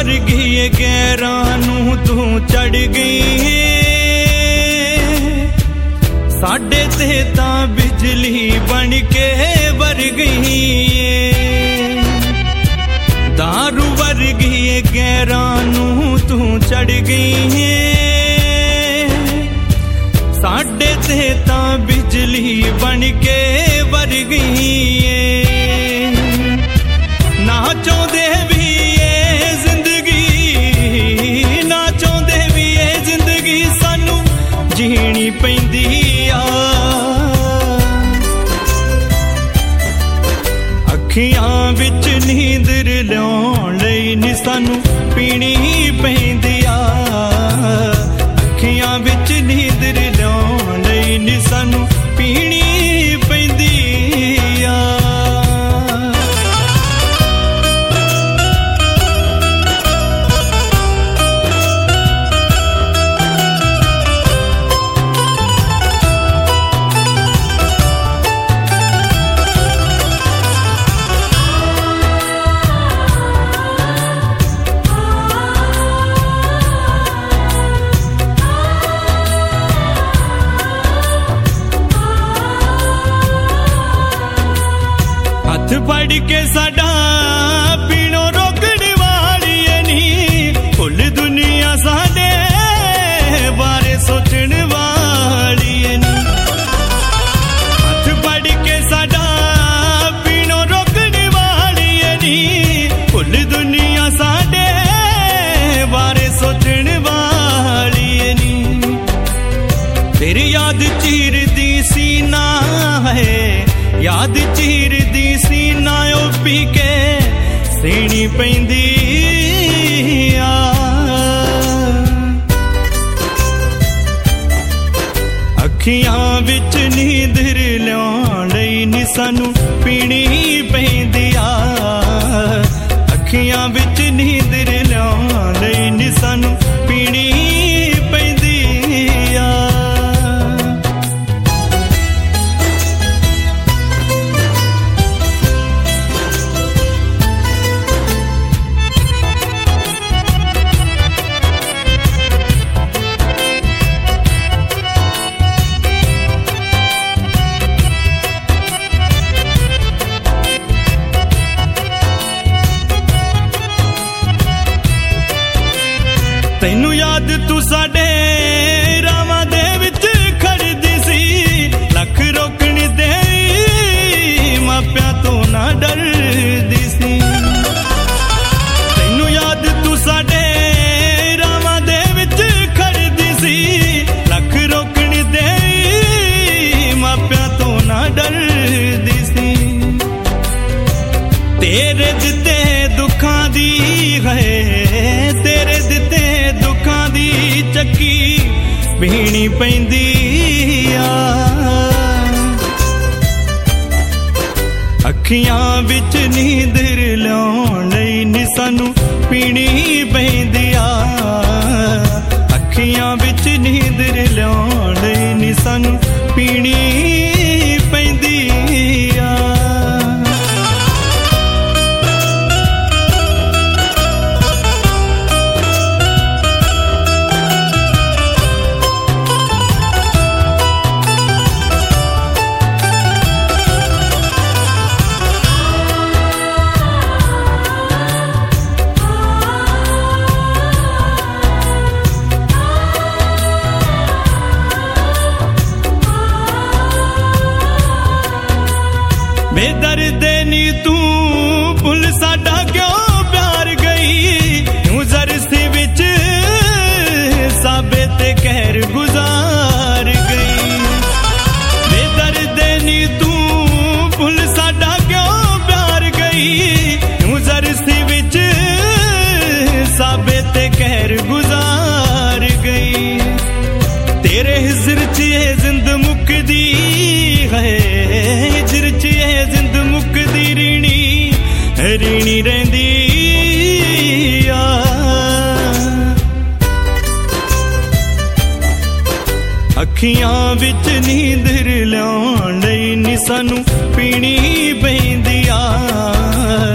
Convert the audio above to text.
वर्गी गैरां नूं तू चढ़ गई साडे ते तां बिजली बन के वर गई दारू वर्गी गैरां नूं तू चढ़ गई साडे ते तां बिजली बन के वर गई ना चाहते भी ये जिंदगी ना चाहते भी ये जिंदगी सानू जीनी पैंदी आ अखियां विच नींदर लियाउण लई नी सानू पीनी पैंदी आ अखियां विच नींदर लियाउण लई नी सानू पीनी पैंदी आ पढ़ के साडा पीणों रोकण वाली नी कुल दुनिया साडे बारे सोचण वाली नी हथ पढ़ के साडा पीणों रोकण वाली नी कुल दुनिया साडे बारे सोचण वाली नी तेरी याद चीरदी सीना है याद चीरदी सीना ओ पी के सीनी पैंदी आ अखियां विच नींदर लियाउण लई नी सानू पीनी पैंदी आ अखियां विच नींदर लियाउण लई नी सानू पीनी पैंदी आ तैनू याद तू साडे रावां दे विच खड़दी सी लख रोकण दे मापियां तो ना डरदी सी तैनू याद तू साडे रावां दे विच खड़दी सी लख रोकण दे मापियां तो ना डरदी सी तेरे दिते दुखां दी है तेरे दिते दुखां दी चक्की पीनी पैंदी आ अखियां विच नींदर लियाउण लई नी सानू पीनी पैंदी आ अखियां विच नींदर लियाउण लई नी सानू पीनी पैंदी आ बेदर्द नी तू भुल साडा क्यों प्यार गई यूं जरसी विच साबे ते कहर गुजार गई बेदर्द नी तू भुल साडा क्यों प्यार गई यूं जरसी विच साबे ते कहर गुजार गई तेरे हिजर च ये जिंद मुकदी है हिजर च ये जिंद मुकदी रीणी रीणी रहिंदी आ अखियां विच नींदर लियाउण लई नी सानू पीनी पैंदी आ